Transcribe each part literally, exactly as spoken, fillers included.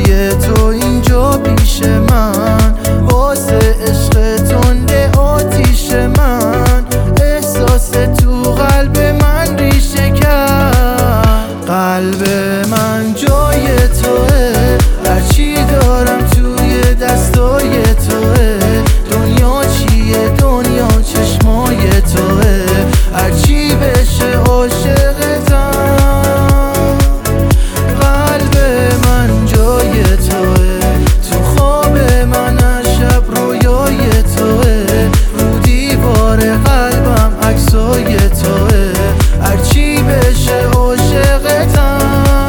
جای تو اینجا پیش من، واسه عشق تنده آتیش من، احساس تو قلب من ریشه کرد. قلب من جای توه، هرچی دارم توی دستای توه. دنیا چیه؟ دنیا چشمای توه، هرچی بشه عاشقتم. قلب من جای توه، تو خواب من هر شب رویای توه. رو دیوار قلبم عکسای توه، هرچی بشه عاشقتم.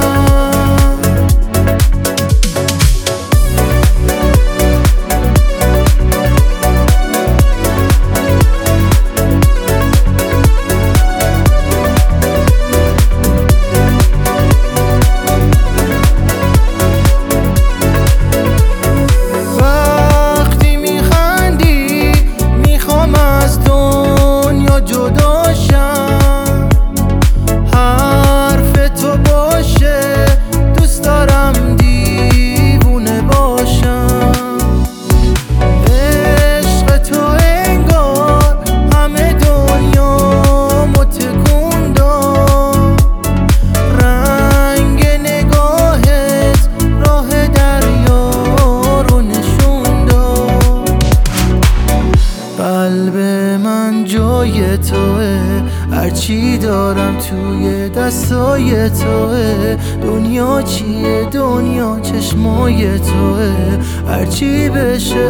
قلب من جای توه، هرچی دارم توی دستای توه. دنیا چیه؟ دنیا چشمای توه، هرچی بشه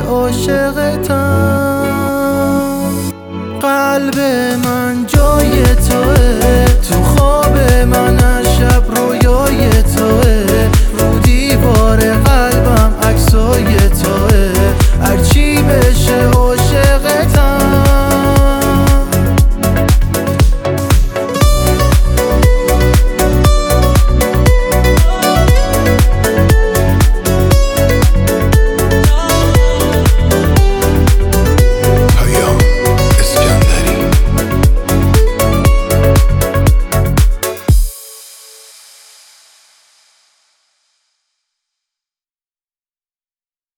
عاشقتم. قلب من جای توه، تو خواب من هر شب رو